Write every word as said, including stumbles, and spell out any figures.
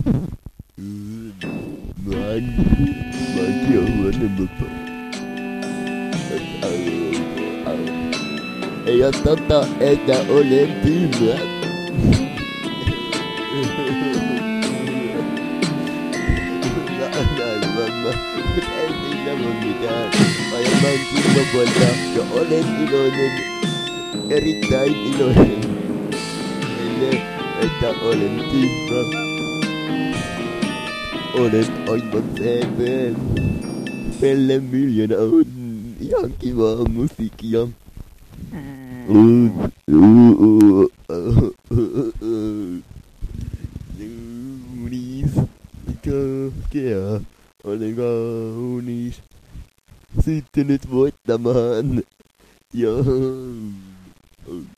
Man, mankin on huonompi. Ei oo totta, että olen tyhmä. Näin mamma, mut ei siinä voi mitään. Ajan kimmopuolta ja olen iloinen, erittäin iloinen. Meille, että olen tyhmä. Olen aivan seepeen. Pelle miljoona on ihan kivaa musiikkia. Kaunis, kakea, olen kaunis. Sitten nyt voittamaan. Joo.